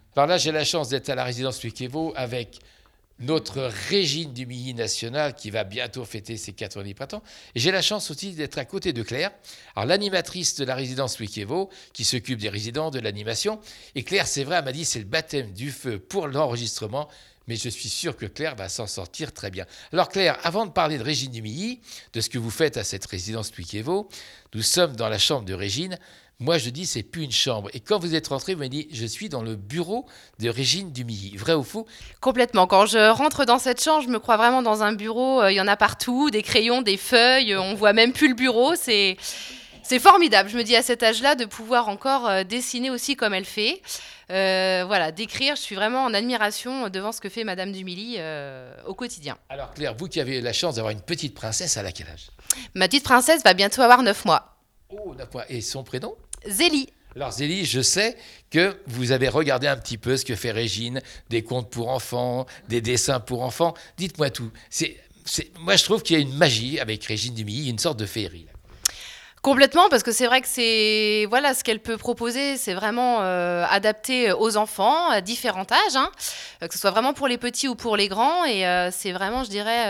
Alors là, j'ai la chance d'être à la résidence Louis-Quévot avec notre Régine Dumilly nationale qui va bientôt fêter ses 90 printemps. Et j'ai la chance aussi d'être à côté de Claire, alors l'animatrice de la résidence Louis-Quévot, qui s'occupe des résidents, de l'animation. Et Claire, c'est vrai, elle m'a dit c'est le baptême du feu pour l'enregistrement, mais je suis sûr que Claire va s'en sortir très bien. Alors Claire, avant de parler de Régine Dumilly, de ce que vous faites à cette résidence Louis-Quévot, nous sommes dans la chambre de Régine. Moi, je dis, c'est plus une chambre. Et quand vous êtes rentré, vous m'avez dit, je suis dans le bureau de Régine Dumilly. Vrai ou faux? Complètement. Quand je rentre dans cette chambre, je me crois vraiment dans un bureau. Il y en a partout, des crayons, des feuilles. On voit même plus le bureau. C'est formidable. Je me dis à cet âge-là de pouvoir encore dessiner aussi comme elle fait. Voilà, d'écrire. Je suis vraiment en admiration devant ce que fait Madame Dumilly au quotidien. Alors Claire, vous qui avez la chance d'avoir une petite princesse, à quel âge? Ma petite princesse va bientôt avoir 9 mois. Oh, d'accord. Et son prénom? Zélie. Alors Zélie, je sais que vous avez regardé un petit peu ce que fait Régine, des contes pour enfants, des dessins pour enfants. Dites-moi tout. Moi, je trouve qu'il y a une magie avec Régine Dumilly, une sorte de féerie. Complètement, parce que c'est vrai que c'est voilà ce qu'elle peut proposer, c'est vraiment adapté aux enfants à différents âges, hein, que ce soit vraiment pour les petits ou pour les grands, et c'est vraiment, je dirais,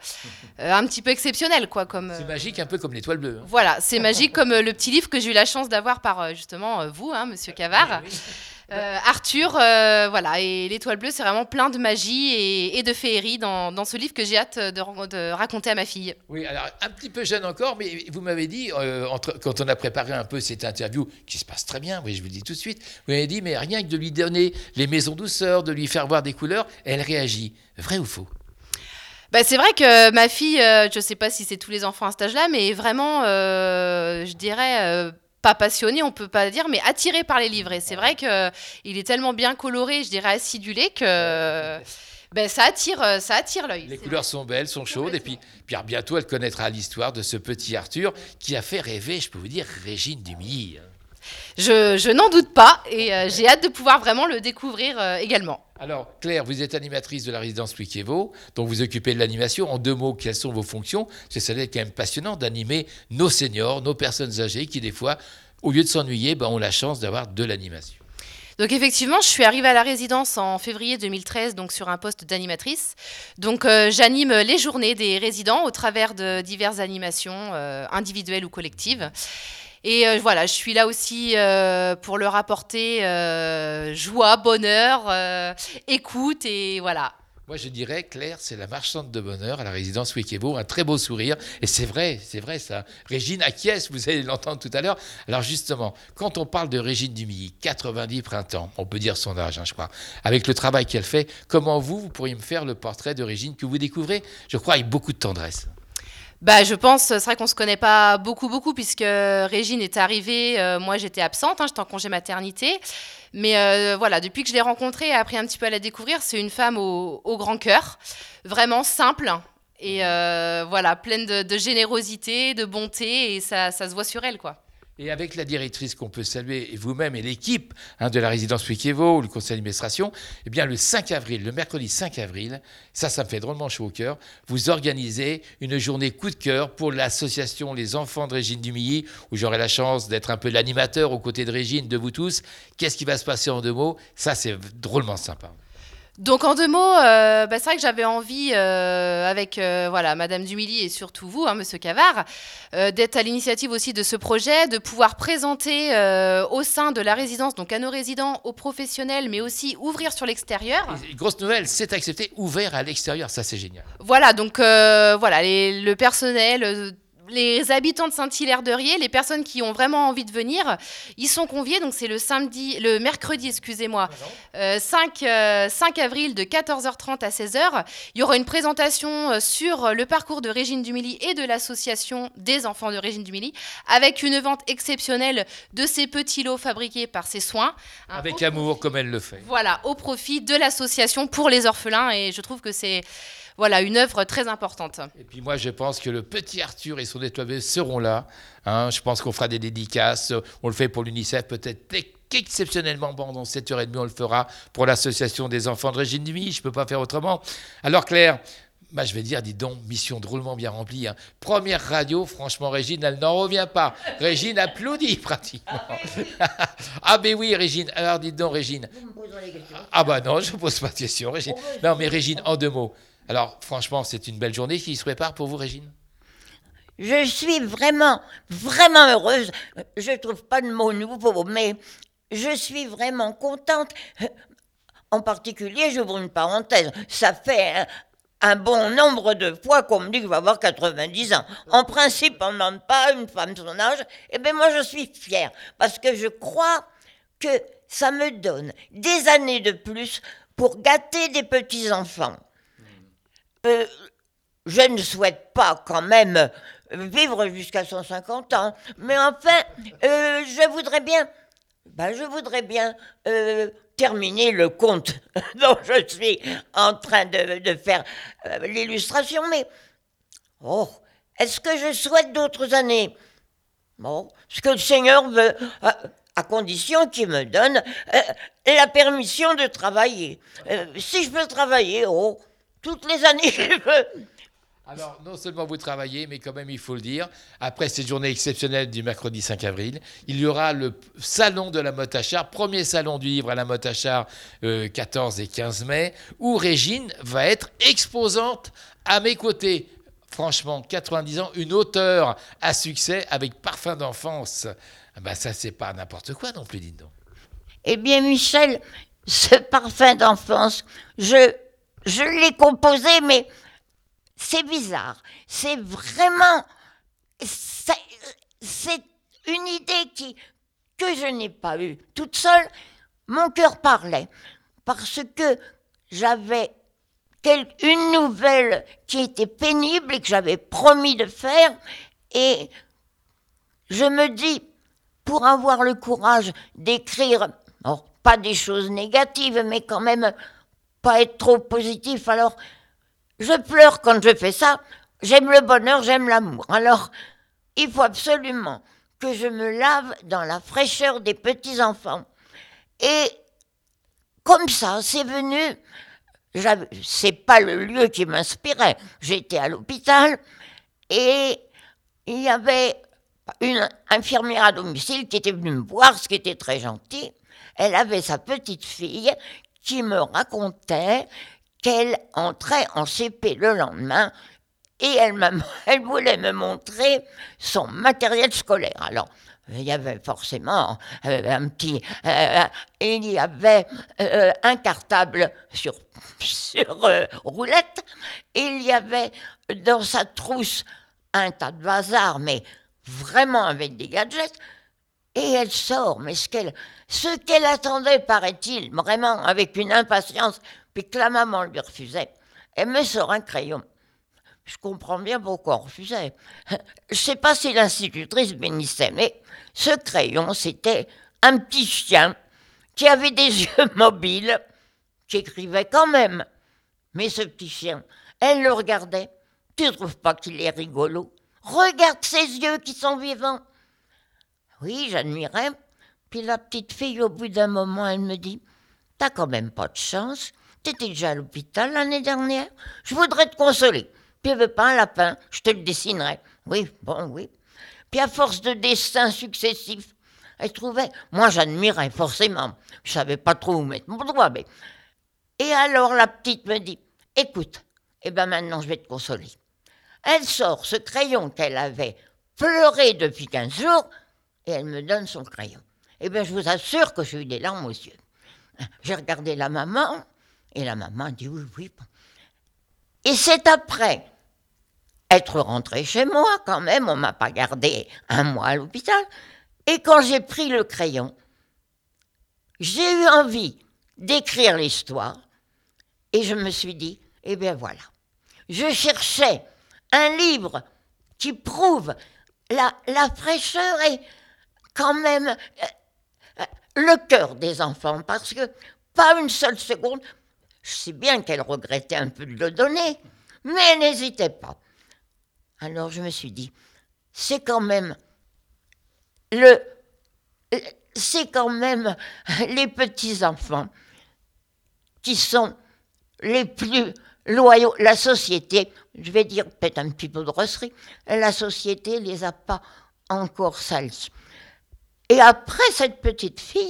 un petit peu exceptionnel, quoi. C'est magique, un peu comme l'étoile bleue. Hein. Voilà, c'est magique comme le petit livre que j'ai eu la chance d'avoir par justement vous, hein, Monsieur Cavard. Oui, oui. Arthur, voilà, et l'étoile bleue, c'est vraiment plein de magie et de féerie dans ce livre que j'ai hâte de raconter à ma fille. Oui, alors un petit peu jeune encore, mais vous m'avez dit, quand on a préparé un peu cette interview, qui se passe très bien, oui, je vous le dis tout de suite, vous m'avez dit, mais rien que de lui donner les maisons douceurs, de lui faire voir des couleurs, elle réagit. Vrai ou faux? Bah, c'est vrai que ma fille, je ne sais pas si c'est tous les enfants à cet âge-là, mais vraiment, je dirais pas passionné, on peut pas dire, mais attiré par les livres. Et c'est vrai qu'il est tellement bien coloré, je dirais acidulé, que ben, ça attire l'œil. Les couleurs sont belles, sont chaudes, et puis bientôt elle connaîtra l'histoire de ce petit Arthur qui a fait rêver, je peux vous dire, Régine Dumilly. Je n'en doute pas, et j'ai hâte de pouvoir vraiment le découvrir également. Alors, Claire, vous êtes animatrice de la résidence Louis-Quévot, dont vous occupez de l'animation. En 2 mots, quelles sont vos fonctions? Parce que ça doit être quand même passionnant d'animer nos seniors, nos personnes âgées, qui des fois, au lieu de s'ennuyer, ont la chance d'avoir de l'animation. Donc effectivement, je suis arrivée à la résidence en février 2013, donc sur un poste d'animatrice. Donc j'anime les journées des résidents au travers de diverses animations individuelles ou collectives. Et voilà, je suis là aussi pour leur apporter joie, bonheur, écoute, et voilà. Moi, je dirais, Claire, c'est la marchande de bonheur à la résidence Louis-Quévot, un très beau sourire. Et c'est vrai ça. Régine acquiesce, vous allez l'entendre tout à l'heure. Alors justement, quand on parle de Régine Dumilly, 90 printemps, on peut dire son âge, je crois, avec le travail qu'elle fait, comment vous pourriez me faire le portrait de Régine que vous découvrez, je crois, avec beaucoup de tendresse? Bah, je pense, c'est vrai qu'on ne se connaît pas beaucoup, puisque Régine est arrivée, moi j'étais absente, hein, j'étais en congé maternité. Mais voilà, depuis que je l'ai rencontrée et appris un petit peu à la découvrir, c'est une femme au grand cœur, vraiment simple et voilà, pleine de générosité, de bonté, et ça se voit sur elle, quoi. Et avec la directrice qu'on peut saluer, et vous-même et l'équipe de la résidence Louis-Quévot, le conseil d'administration, eh bien le 5 avril, le mercredi 5 avril, ça me fait drôlement chaud au cœur, vous organisez une journée coup de cœur pour l'association Les Enfants de Régine Dumilly, où j'aurai la chance d'être un peu l'animateur aux côtés de Régine, de vous tous. Qu'est-ce qui va se passer en 2 mots? Ça, c'est drôlement sympa. Donc en 2 mots, c'est vrai que j'avais envie, avec voilà, Madame Dumilly et surtout vous, hein, Monsieur Cavard, d'être à l'initiative aussi de ce projet, de pouvoir présenter au sein de la résidence, donc à nos résidents, aux professionnels, mais aussi ouvrir sur l'extérieur. Et grosse nouvelle, c'est accepté, ouvert à l'extérieur, ça c'est génial. Voilà, donc voilà, le personnel. Les habitants de Saint-Hilaire-de-Riez, les personnes qui ont vraiment envie de venir, ils sont conviés. Donc c'est le mercredi, excusez-moi, 5 avril de 14h30 à 16h. Il y aura une présentation sur le parcours de Régine Dumilly et de l'association des enfants de Régine Dumilly, avec une vente exceptionnelle de ces petits lots fabriqués par ses soins. Avec amour, comme elle le fait. Voilà, au profit de l'association pour les orphelins. Et je trouve que c'est... Voilà, une œuvre très importante. Et puis moi, je pense que le petit Arthur et son étoile seront là. Hein. Je pense qu'on fera des dédicaces. On le fait pour l'UNICEF, peut-être qu'exceptionnellement, dans 7h30, on le fera pour l'association des enfants de Régine Dumilly. Je ne peux pas faire autrement. Alors Claire, je vais dire, dis donc, mission drôlement bien remplie. Hein. Première radio, franchement, Régine, elle n'en revient pas. Régine applaudit pratiquement. Ah ben oui, Régine. Alors dites donc, Régine. poserai des questions. Ah bah non, je ne pose pas de questions, Régine. Non, mais Régine, en 2 mots. Alors, franchement, c'est une belle journée qui se prépare pour vous, Régine? Je suis vraiment, vraiment heureuse. Je ne trouve pas de mots nouveaux, mais je suis vraiment contente. En particulier, j'ouvre une parenthèse, ça fait un bon nombre de fois qu'on me dit que je vais avoir 90 ans. En principe, on ne demande pas une femme son âge. Eh bien, moi, je suis fière parce que je crois que ça me donne des années de plus pour gâter des petits-enfants. Je ne souhaite pas quand même vivre jusqu'à 150 ans, mais enfin, je voudrais bien terminer le conte dont je suis en train de faire l'illustration, mais est-ce que je souhaite d'autres années? Bon, ce que le Seigneur veut, à condition qu'il me donne la permission de travailler. Si je peux travailler, toutes les années que je veux. Alors, non seulement vous travaillez, mais quand même, il faut le dire, après cette journée exceptionnelle du mercredi 5 avril, il y aura le salon de la Motte-à-Char, premier salon du livre à la Motte-à-Char, 14 et 15 mai, où Régine va être exposante à mes côtés. Franchement, 90 ans, une auteure à succès avec parfum d'enfance. Ben ça, c'est pas n'importe quoi non plus, dites donc. Eh bien, Michel, ce parfum d'enfance, je l'ai composé, mais c'est bizarre. C'est vraiment... C'est une idée que je n'ai pas eue toute seule. Mon cœur parlait parce que j'avais une nouvelle qui était pénible et que j'avais promis de faire. Et je me dis, pour avoir le courage d'écrire, pas des choses négatives, mais quand même pas être trop positif, alors... Je pleure quand je fais ça. J'aime le bonheur, j'aime l'amour. Alors, il faut absolument que je me lave dans la fraîcheur des petits-enfants. Et comme ça, c'est venu. C'est pas le lieu qui m'inspirait. J'étais à l'hôpital et il y avait une infirmière à domicile qui était venue me voir, ce qui était très gentil. Elle avait sa petite fille qui me racontait qu'elle entrait en CP le lendemain et elle voulait me montrer son matériel scolaire. Alors, il y avait forcément il y avait un cartable sur roulette, il y avait dans sa trousse un tas de bazar, mais vraiment avec des gadgets, et elle sort, mais ce qu'elle attendait, paraît-il, vraiment avec une impatience, puis que la maman lui refusait, elle me sort un crayon. Je comprends bien pourquoi on refusait. Je ne sais pas si l'institutrice bénissait, mais ce crayon, c'était un petit chien qui avait des yeux mobiles, qui écrivait quand même. Mais ce petit chien, elle le regardait. Tu ne trouves pas qu'il est rigolo? Regarde ses yeux qui sont vivants. Oui, j'admirais. Puis la petite fille, au bout d'un moment, elle me dit, « T'as quand même pas de chance. T'étais déjà à l'hôpital l'année dernière. Je voudrais te consoler. Tu veux pas un lapin? Je te le dessinerai. » Oui, bon, oui. Puis à force de dessins successifs, elle trouvait... Moi, j'admirais forcément. Je savais pas trop où mettre mon doigt, mais... Et alors, la petite me dit, « Écoute, maintenant, je vais te consoler. » Elle sort ce crayon qu'elle avait pleuré depuis 15 jours et elle me donne son crayon. Je vous assure que j'ai eu des larmes aux yeux. J'ai regardé la maman et la maman dit oui, oui. Et c'est après être rentrée chez moi quand même, on ne m'a pas gardé un mois à l'hôpital. Et quand j'ai pris le crayon, j'ai eu envie d'écrire l'histoire et je me suis dit, voilà. Je cherchais un livre qui prouve la fraîcheur et quand même le cœur des enfants, parce que pas une seule seconde, je sais bien qu'elle regrettait un peu de le donner, mais elle n'hésitait pas. Alors je me suis dit, c'est quand même les petits-enfants qui sont les plus loyaux. La société, je vais dire peut-être un petit peu de grosserie, la société ne les a pas encore salis. Et après cette petite fille,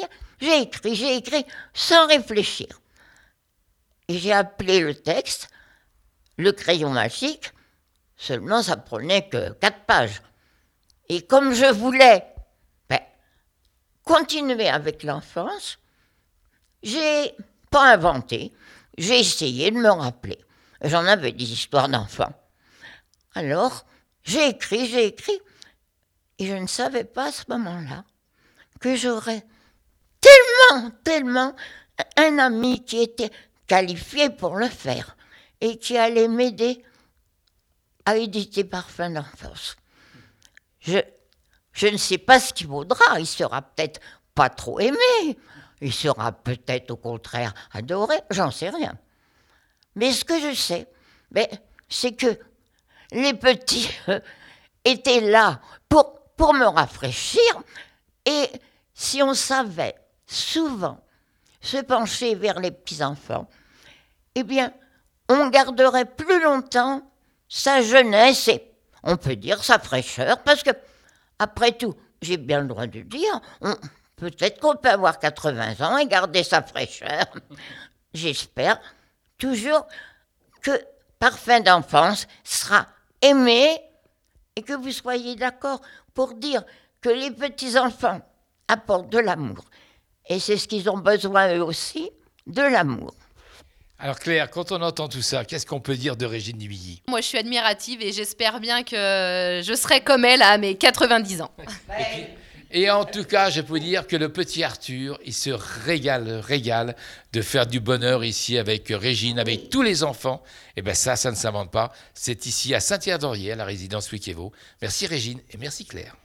j'ai écrit sans réfléchir. Et j'ai appelé le texte le crayon magique, seulement ça prenait que 4 pages. Et comme je voulais continuer avec l'enfance, j'ai pas inventé, j'ai essayé de me rappeler. J'en avais des histoires d'enfants. Alors, j'ai écrit, et je ne savais pas à ce moment-là que j'aurais tellement un ami qui était qualifié pour le faire et qui allait m'aider à éditer Parfum d'enfance. Je ne sais pas ce qu'il vaudra, il sera peut-être pas trop aimé, il sera peut-être au contraire adoré, j'en sais rien. Mais ce que je sais, c'est que les petits étaient là pour me rafraîchir, et si on savait souvent se pencher vers les petits-enfants, eh bien, on garderait plus longtemps sa jeunesse et, on peut dire, sa fraîcheur, parce que, après tout, j'ai bien le droit de dire, peut-être qu'on peut avoir 80 ans et garder sa fraîcheur. J'espère toujours que Parfum d'enfance sera aimé et que vous soyez d'accord pour dire que les petits-enfants apportent de l'amour. Et c'est ce qu'ils ont besoin eux aussi, de l'amour. Alors Claire, quand on entend tout ça, qu'est-ce qu'on peut dire de Régine du Milly? Moi, je suis admirative et j'espère bien que je serai comme elle à mes 90 ans. Et en tout cas, je peux dire que le petit Arthur, il se régale de faire du bonheur ici avec Régine, avec tous les enfants. Et bien ça ne s'invente pas. C'est ici à Saint-Hilaire-d'Orier, à la résidence Wicquévaux. Merci Régine et merci Claire.